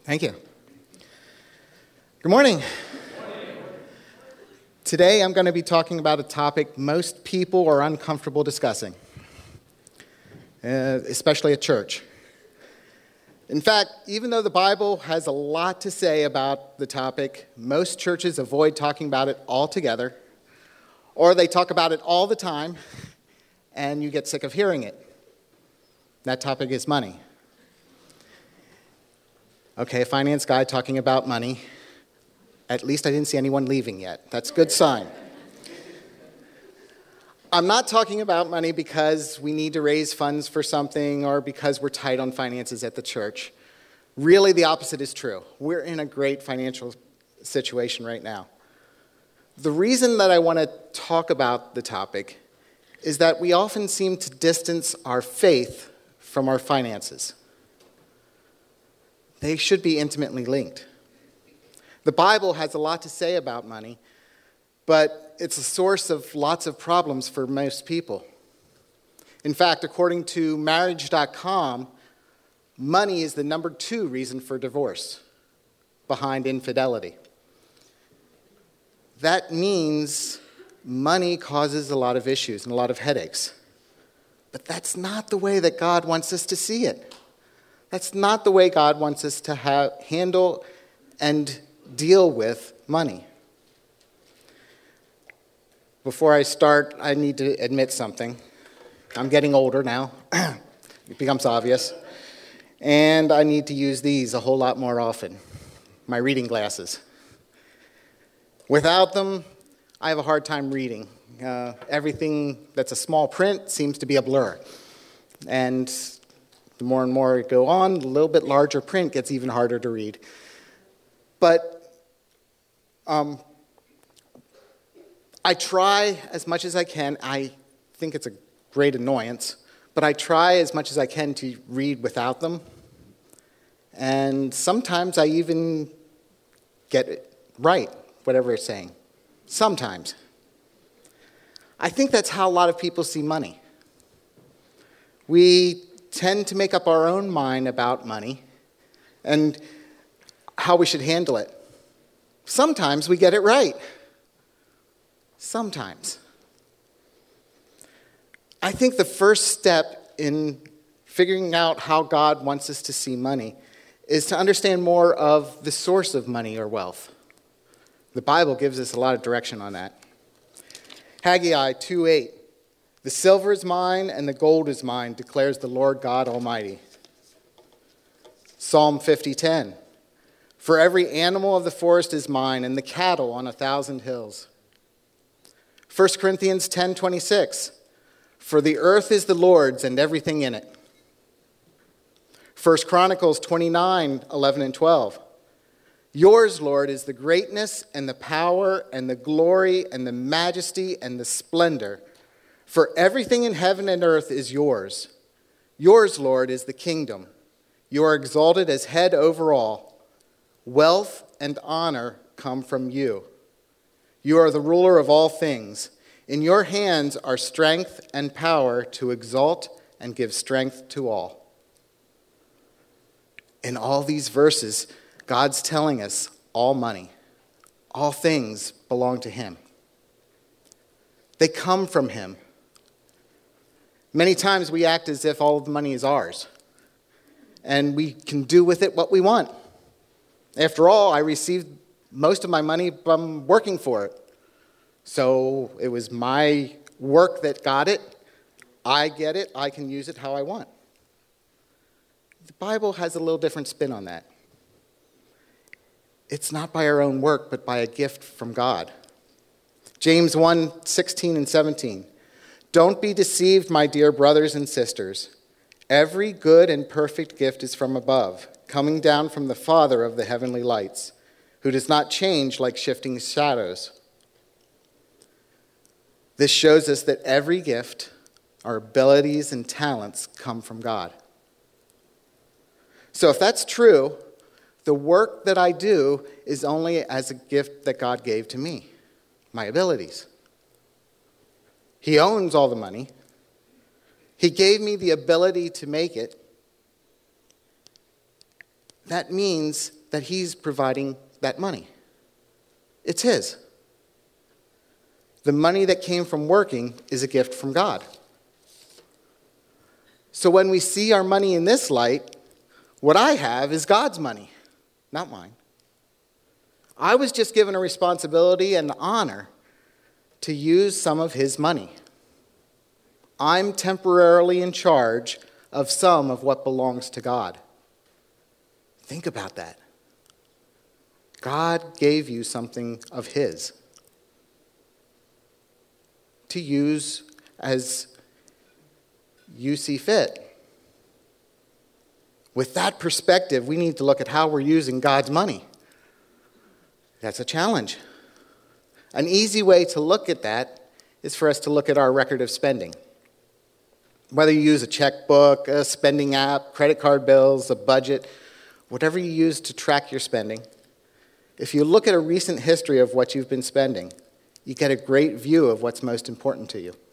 Thank you. Good morning. Today I'm going to be talking about a topic most people are uncomfortable discussing, especially at church. In fact, even though the Bible has a lot to say about the topic, most churches avoid talking about it altogether, or they talk about it all the time, and you get sick of hearing it. That topic is money. Okay, a finance guy talking about money. At least I didn't see anyone leaving yet. That's a good sign. I'm not talking about money because we need to raise funds for something or because we're tight on finances at the church. Really, the opposite is true. We're in a great financial situation right now. The reason that I want to talk about the topic is that we often seem to distance our faith from our finances. They should be intimately linked. The Bible has a lot to say about money, but it's a source of lots of problems for most people. In fact, according to marriage.com, money is the number 2 reason for divorce, behind infidelity. That means money causes a lot of issues and a lot of headaches. But that's not the way that God wants us to see it. That's not the way God wants us to handle and deal with money. Before I start, I need to admit something. I'm getting older now. It becomes obvious. And I need to use these a whole lot more often. My reading glasses. Without them, I have a hard time reading. Everything that's a small print seems to be a blur. And the more and more I go on, the little bit larger print gets even harder to read. But I try as much as I can. I think it's a great annoyance, but I try as much as I can to read without them. And sometimes I even get it right, whatever it's saying. Sometimes. I think that's how a lot of people see money. We tend to make up our own mind about money and how we should handle it. Sometimes we get it right. Sometimes. I think the first step in figuring out how God wants us to see money is to understand more of the source of money or wealth. The Bible gives us a lot of direction on that. Haggai 2:8. The silver is mine and the gold is mine, declares the Lord God Almighty. Psalm 50:10. For every animal of the forest is mine, and the cattle on 1,000 hills. 1 Corinthians 10:26. For the earth is the Lord's and everything in it. 1 Chronicles 29:11 and 12. Yours, Lord, is the greatness and the power and the glory and the majesty and the splendor. For everything in heaven and earth is yours. Yours, Lord, is the kingdom. You are exalted as head over all. Wealth and honor come from you. You are the ruler of all things. In your hands are strength and power to exalt and give strength to all. In all these verses, God's telling us all money, all things belong to him. They come from him. Many times we act as if all of the money is ours, and we can do with it what we want. After all, I received most of my money from working for it. So it was my work that got it. I get it. I can use it how I want. The Bible has a little different spin on that. It's not by our own work, but by a gift from God. James 1:16 and 17. Don't be deceived, my dear brothers and sisters. Every good and perfect gift is from above, coming down from the Father of the heavenly lights, who does not change like shifting shadows. This shows us that every gift, our abilities and talents, come from God. So if that's true, the work that I do is only as a gift that God gave to me, my abilities. He owns all the money. He gave me the ability to make it. that means that he's providing that money. It's his. The money that came from working is a gift from God. So when we see our money in this light, what I have is God's money, not mine. I was just given a responsibility and the honor to use some of his money. I'm temporarily in charge of some of what belongs to God. Think about that. God gave you something of his to use as you see fit. With that perspective, we need to look at how we're using God's money. That's a challenge. An easy way to look at that is for us to look at our record of spending. Whether you use a checkbook, a spending app, credit card bills, a budget, whatever you use to track your spending, if you look at a recent history of what you've been spending, you get a great view of what's most important to you.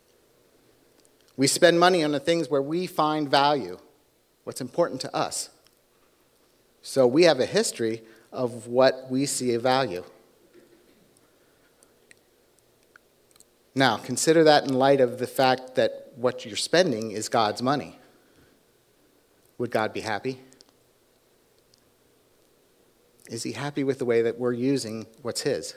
We spend money on the things where we find value, what's important to us. So we have a history of what we see a value. Now, consider that in light of the fact that what you're spending is God's money. Would God be happy? Is he happy with the way that we're using what's his?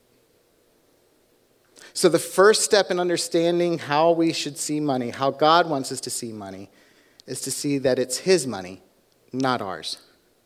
So the first step in understanding how we should see money, how God wants us to see money, is to see that it's his money, not ours.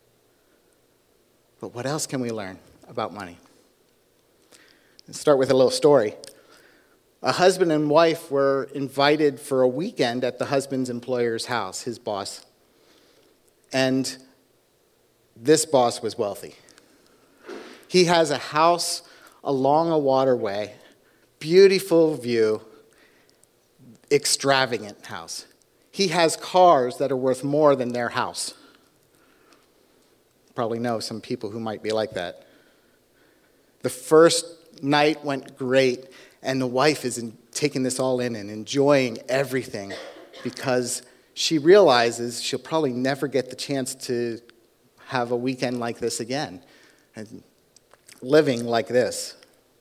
But what else can we learn about money? Let's start with a little story. A husband and wife were invited for a weekend at the husband's employer's house, his boss. And this boss was wealthy. He has a house along a waterway, beautiful view, extravagant house. He has cars that are worth more than their house. Probably know some people who might be like that. The first night went great, and the wife is taking this all in and enjoying everything because she realizes she'll probably never get the chance to have a weekend like this again and living like this.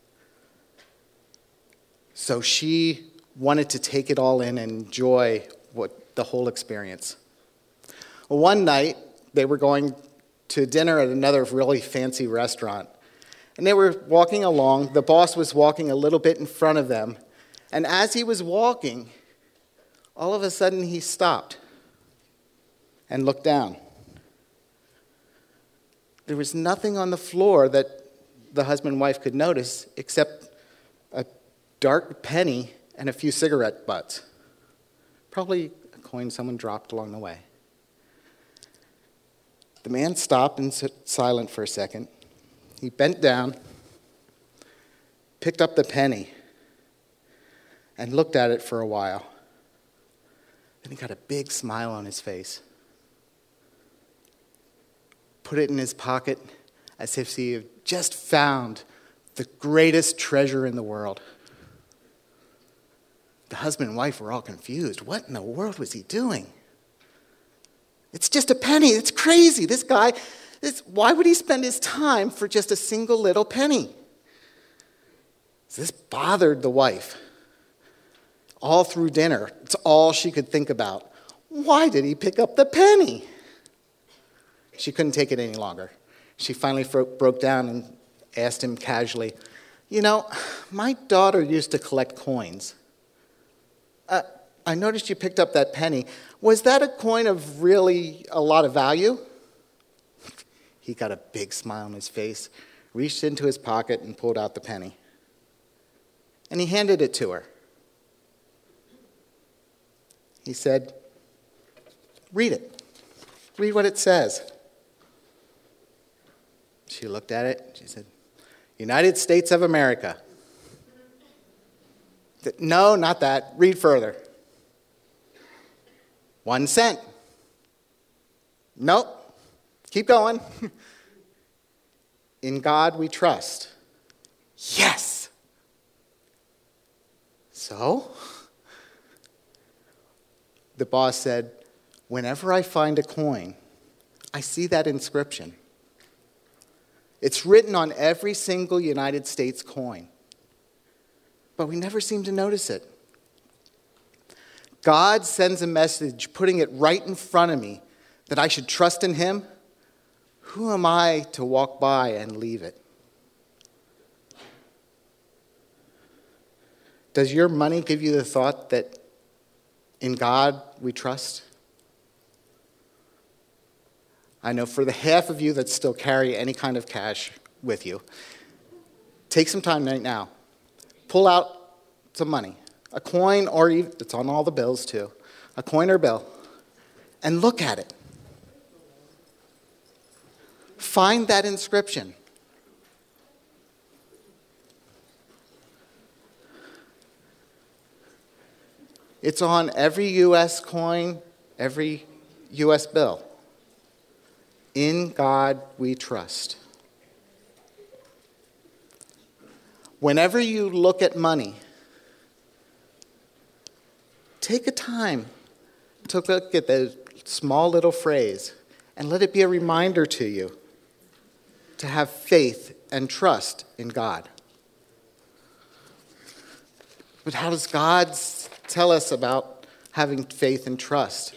So she wanted to take it all in and enjoy the whole experience. Well, one night, they were going to dinner at another really fancy restaurant. And they were walking along. The boss was walking a little bit in front of them. And as he was walking, all of a sudden he stopped and looked down. There was nothing on the floor that the husband and wife could notice except a dark penny and a few cigarette butts. Probably a coin someone dropped along the way. The man stopped and sat silent for a second. He bent down, picked up the penny, and looked at it for a while. Then he got a big smile on his face. Put it in his pocket as if he had just found the greatest treasure in the world. The husband and wife were all confused. What in the world was he doing? It's just a penny. It's crazy. This guy, why would he spend his time for just a single little penny? So this bothered the wife. All through dinner, it's all she could think about. Why did he pick up the penny? She couldn't take it any longer. She finally broke down and asked him casually, my daughter used to collect coins. I noticed you picked up that penny. Was that a coin of really a lot of value? He got a big smile on his face, reached into his pocket and pulled out the penny. And he handed it to her. He said, "Read it. Read what it says." She looked at it. She said, "United States of America." "No, not that. Read further." 1 cent. "Nope. Keep going." "In God we trust." Yes. So, the boss said, "Whenever I find a coin, I see that inscription. It's written on every single United States coin. But we never seem to notice it. God sends a message putting it right in front of me that I should trust in him. Who am I to walk by and leave it? Does your money give you the thought that in God we trust? I know for the half of you that still carry any kind of cash with you, take some time right now. Pull out some money, a coin, or even, it's on all the bills too, a coin or bill, and look at it. Find that inscription. It's on every U.S. coin, every U.S. bill. In God we trust. Whenever you look at money, take a time to look at the small little phrase and let it be a reminder to you to have faith and trust in God. But how does God tell us about having faith and trust?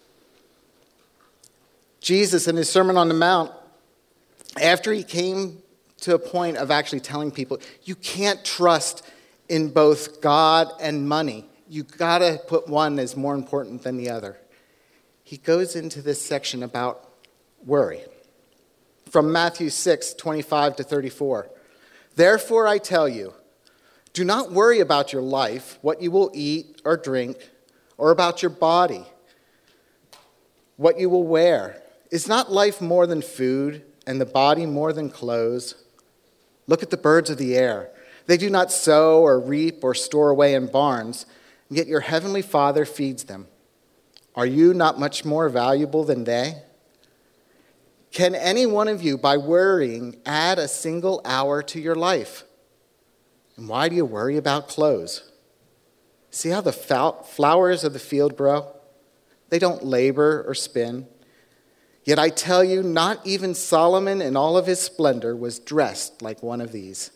Jesus, in his Sermon on the Mount, after he came to a point of actually telling people, you can't trust in both God and money. You got to put one as more important than the other. He goes into this section about worry. From Matthew 6:25-34. Therefore I tell you, do not worry about your life, what you will eat or drink, or about your body, what you will wear. Is not life more than food, and the body more than clothes? Look at the birds of the air. They do not sow or reap or store away in barns, and yet your heavenly Father feeds them. Are you not much more valuable than they? Can any one of you, by worrying, add a single hour to your life? And why do you worry about clothes? See how the flowers of the field grow? They don't labor or spin. Yet I tell you, not even Solomon in all of his splendor was dressed like one of these.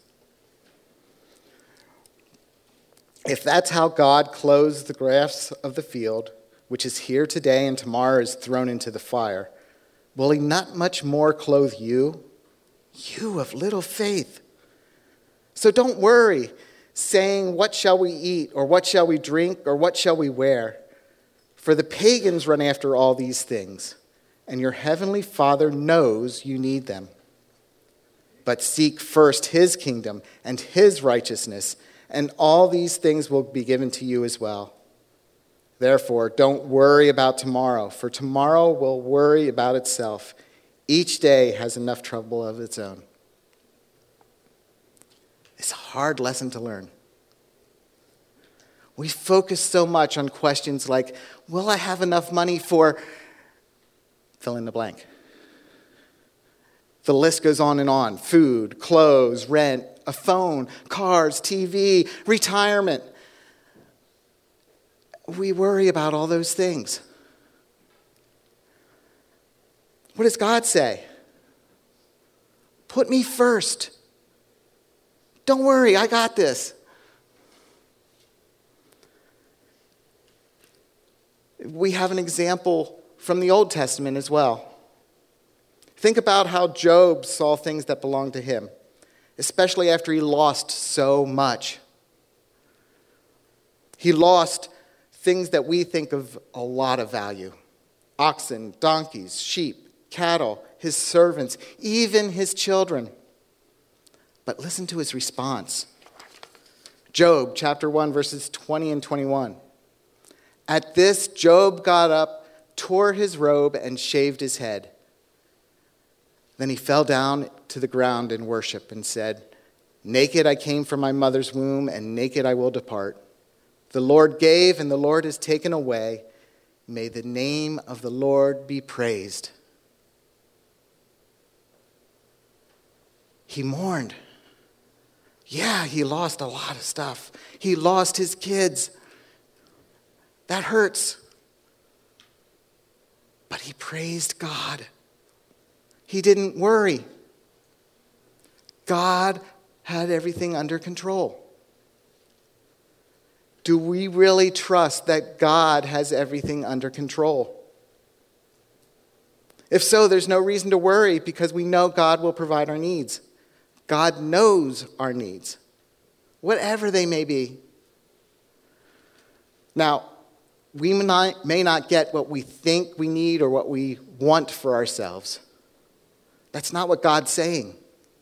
If that's how God clothes the grass of the field, which is here today and tomorrow is thrown into the fire, will he not much more clothe you, you of little faith? So don't worry, saying, what shall we eat, or what shall we drink, or what shall we wear? For the pagans run after all these things, and your heavenly Father knows you need them. But seek first his kingdom and his righteousness, and all these things will be given to you as well. Therefore, don't worry about tomorrow, for tomorrow will worry about itself. Each day has enough trouble of its own. It's a hard lesson to learn. We focus so much on questions like, will I have enough money for fill in the blank? The list goes on and on. Food, clothes, rent, a phone, cars, TV, retirement. We worry about all those things. What does God say? Put me first. Don't worry, I got this. We have an example from the Old Testament as well. Think about how Job saw things that belonged to him, especially after he lost so much. He lost things that we think of a lot of value: oxen, donkeys, sheep, cattle, his servants, even his children. But listen to his response. Job chapter 1, verses 20 and 21. At this, Job got up, tore his robe, and shaved his head. Then he fell down to the ground in worship and said, naked I came from my mother's womb, and naked I will depart. The Lord gave, and the Lord has taken away. May the name of the Lord be praised. He mourned. Yeah, he lost a lot of stuff. He lost his kids. That hurts. But he praised God. He didn't worry. God had everything under control. Do we really trust that God has everything under control? If so, there's no reason to worry because we know God will provide our needs. God knows our needs, whatever they may be. Now, we may not get what we think we need or what we want for ourselves. That's not what God's saying.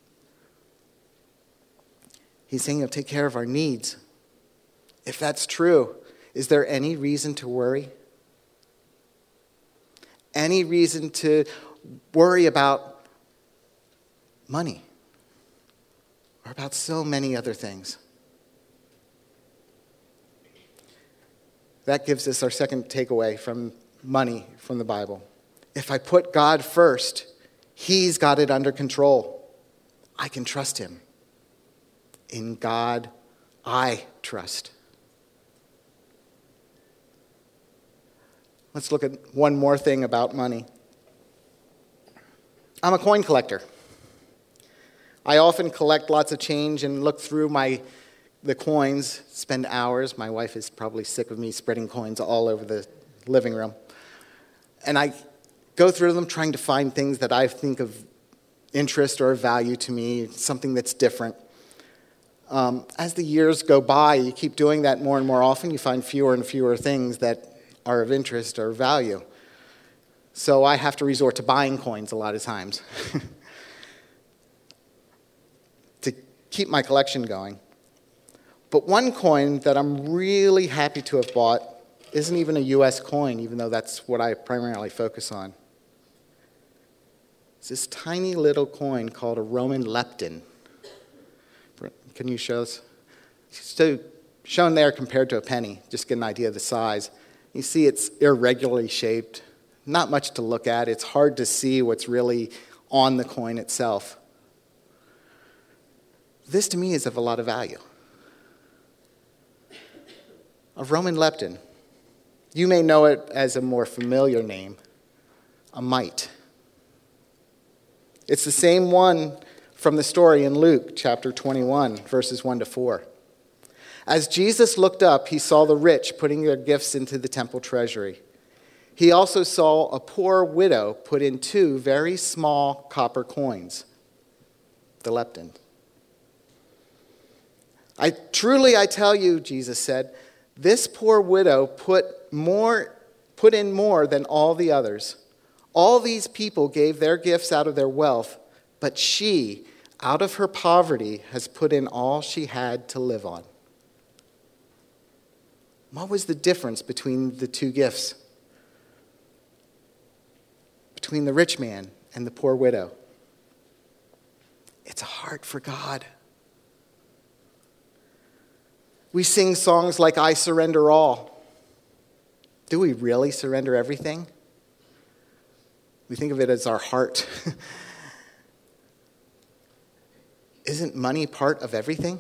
He's saying he'll take care of our needs. If that's true, is there any reason to worry? Any reason to worry about money or about so many other things? That gives us our second takeaway from money from the Bible. If I put God first, he's got it under control. I can trust him. In God, I trust. Let's look at one more thing about money. I'm a coin collector. I often collect lots of change and look through the coins, spend hours. My wife is probably sick of me spreading coins all over the living room. And I go through them trying to find things that I think of interest or value to me, something that's different. As the years go by, you keep doing that more and more often. You find fewer and fewer things that are of interest or value. So I have to resort to buying coins a lot of times to keep my collection going. But one coin that I'm really happy to have bought isn't even a U.S. coin, even though that's what I primarily focus on. It's this tiny little coin called a Roman lepton. Can you show us? So shown there compared to a penny, just get an idea of the size. You see it's irregularly shaped, not much to look at. It's hard to see what's really on the coin itself. This to me is of a lot of value. A Roman lepton. You may know it as a more familiar name, a mite. It's the same one from the story in Luke chapter 21, verses 1 to 4. As Jesus looked up, he saw the rich putting their gifts into the temple treasury. He also saw a poor widow put in 2 very small copper coins, the lepton. I tell you, Jesus said, this poor widow put in more than all the others. All these people gave their gifts out of their wealth, but she, out of her poverty, has put in all she had to live on. What was the difference between the 2 gifts? Between the rich man and the poor widow? It's a heart for God. We sing songs like, I surrender all. Do we really surrender everything? We think of it as our heart. Isn't money part of everything?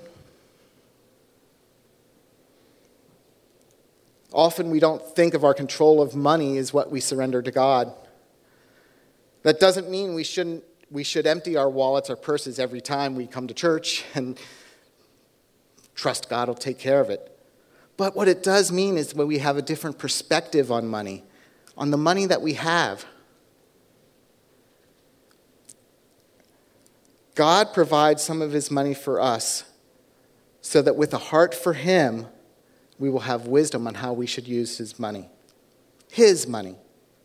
Often we don't think of our control of money as what we surrender to God. That doesn't mean we should empty our wallets or purses every time we come to church and trust God will take care of it. But what it does mean is when we have a different perspective on money, on the money that we have. God provides some of his money for us so that with a heart for him, we will have wisdom on how we should use his money. His money.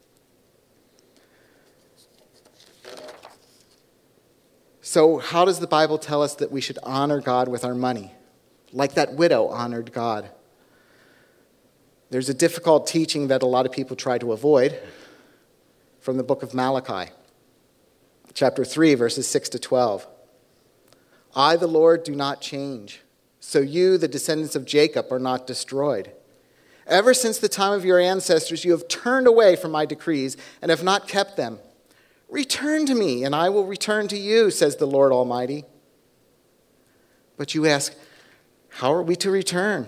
So how does the Bible tell us that we should honor God with our money? Like that widow honored God. There's a difficult teaching that a lot of people try to avoid from the book of Malachi. Chapter 3, verses 6 to 12. I, the Lord, do not change. So you, the descendants of Jacob, are not destroyed. Ever since the time of your ancestors, you have turned away from my decrees and have not kept them. Return to me, and I will return to you, says the Lord Almighty. But you ask, how are we to return?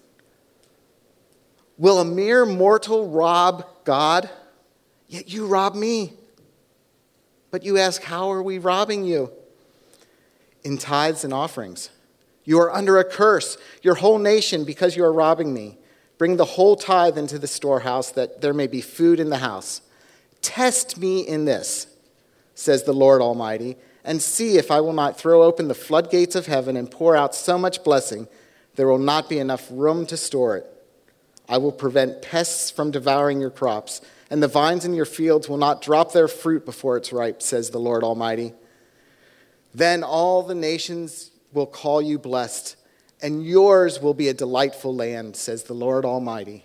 Will a mere mortal rob God? Yet you rob me. But you ask, how are we robbing you? In tithes and offerings. You are under a curse, your whole nation, because you are robbing me. Bring the whole tithe into the storehouse, that there may be food in the house. Test me in this, says the Lord Almighty, and see if I will not throw open the floodgates of heaven and pour out so much blessing, there will not be enough room to store it. I will prevent pests from devouring your crops, and the vines in your fields will not drop their fruit before it's ripe, says the Lord Almighty. Then all the nations will call you blessed, and yours will be a delightful land, says the Lord Almighty.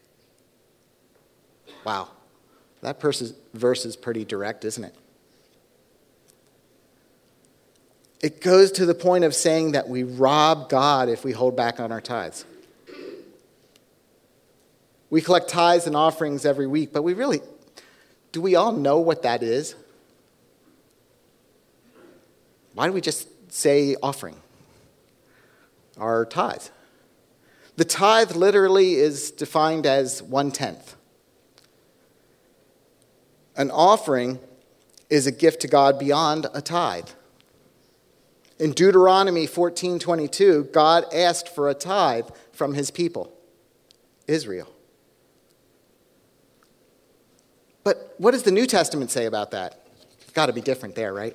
Wow, that verse is pretty direct, isn't it? It goes to the point of saying that we rob God if we hold back on our tithes. We collect tithes and offerings every week, but do we all know what that is? Why do we just say offering? Our tithe. The tithe literally is defined as 1/10. An offering is a gift to God beyond a tithe. In Deuteronomy 14:22, God asked for a tithe from his people, Israel. But what does the New Testament say about that? It's got to be different there, right?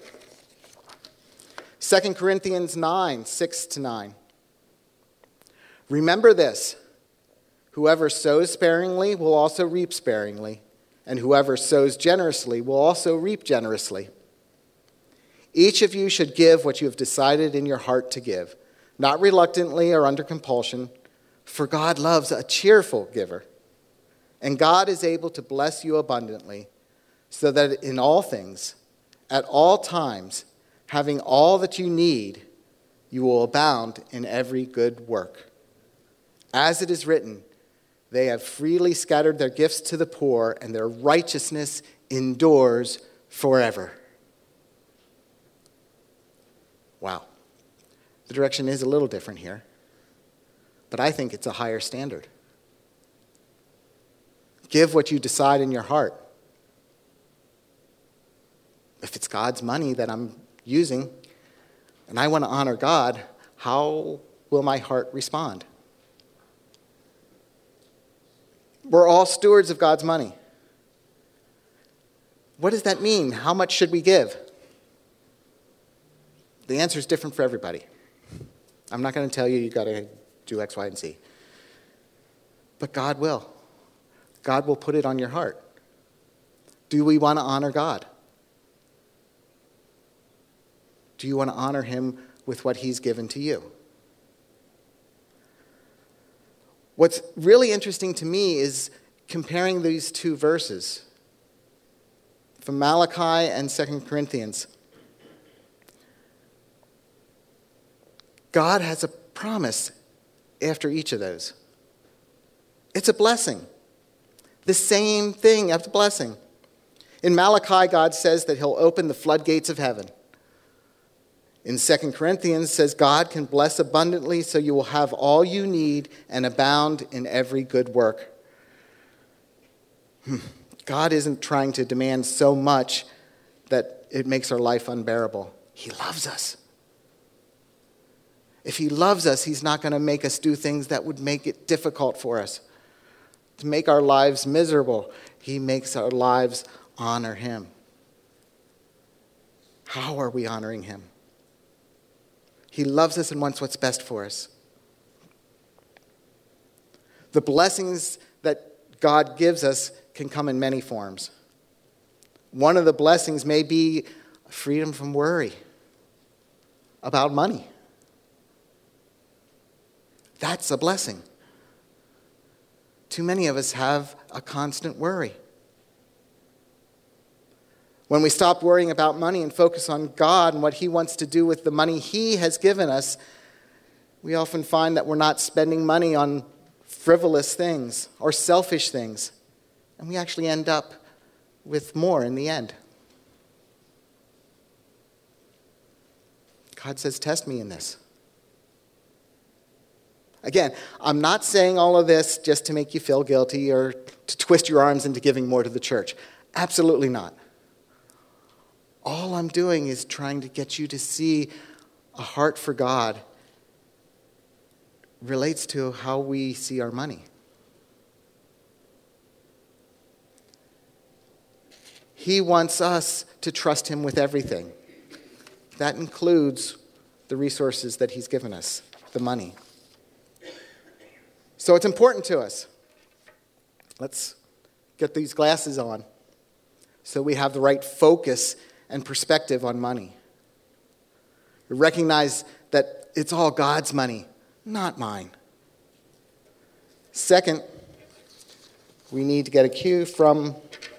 2 Corinthians 9, 6-9. Remember this, whoever sows sparingly will also reap sparingly, and whoever sows generously will also reap generously. Each of you should give what you have decided in your heart to give, not reluctantly or under compulsion, for God loves a cheerful giver. And God is able to bless you abundantly, so that in all things, at all times, having all that you need, you will abound in every good work. As it is written, they have freely scattered their gifts to the poor, and their righteousness endures forever. Wow. The direction is a little different here, but I think it's a higher standard. Give what you decide in your heart. If it's God's money that I'm using, and I want to honor God, how will my heart respond? We're all stewards of God's money. What does that mean? How much should we give? The answer is different for everybody. I'm not going to tell you got to do X, Y, and Z. But God will. God will put it on your heart. Do we want to honor God? Do you want to honor him with what he's given to you? What's really interesting to me is comparing these two verses from Malachi and 2 Corinthians. God has a promise after each of those. It's a blessing. The same thing as a blessing. In Malachi, God says that he'll open the floodgates of heaven. In 2 Corinthians, says God can bless abundantly so you will have all you need and abound in every good work. God isn't trying to demand so much that it makes our life unbearable. He loves us. If he loves us, he's not going to make us do things that would make it difficult for us, to make our lives miserable. He makes our lives honor him. How are we honoring him? He loves us and wants what's best for us. The blessings that God gives us can come in many forms. One of the blessings may be freedom from worry about money. That's a blessing. Too many of us have a constant worry. When we stop worrying about money and focus on God and what he wants to do with the money he has given us, we often find that we're not spending money on frivolous things or selfish things. And we actually end up with more in the end. God says, test me in this. Again, I'm not saying all of this just to make you feel guilty or to twist your arms into giving more to the church. Absolutely not. all I'm doing is trying to get you to see a heart for God relates to how we see our money. He wants us to trust him with everything. That includes the resources that he's given us, the money. So it's important to us. Let's get these glasses on so we have the right focus and perspective on money. We recognize that it's all God's money, not mine. Second, we need to get a cue from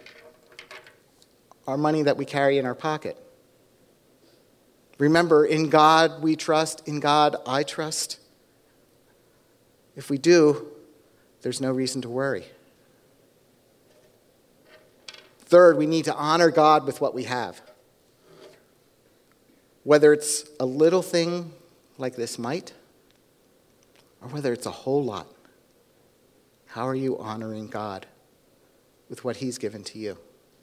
our money that we carry in our pocket. Remember, in God we trust, in God I trust. If we do, there's no reason to worry. Third, we need to honor God with what we have. Whether it's a little thing like this mite, or whether it's a whole lot. How are you honoring God with what he's given to you?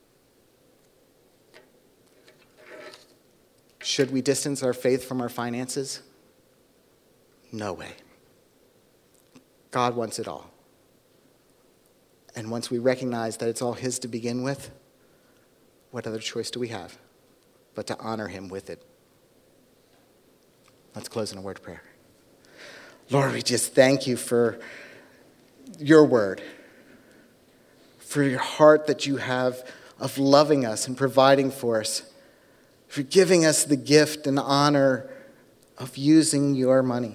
Should we distance our faith from our finances? No way. God wants it all. And once we recognize that it's all his to begin with, what other choice do we have but to honor him with it? Let's close in a word of prayer. Lord, we just thank you for your word, for your heart that you have of loving us and providing for us, for giving us the gift and honor of using your money.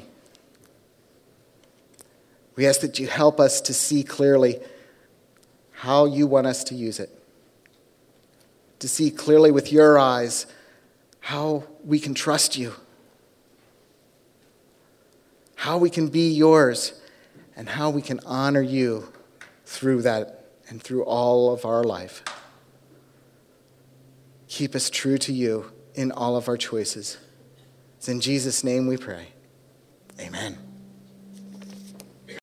We ask that you help us to see clearly how you want us to use it, to see clearly with your eyes how we can trust you, how we can be yours, and how we can honor you through that and through all of our life. Keep us true to you in all of our choices. It's in Jesus' name we pray. Amen.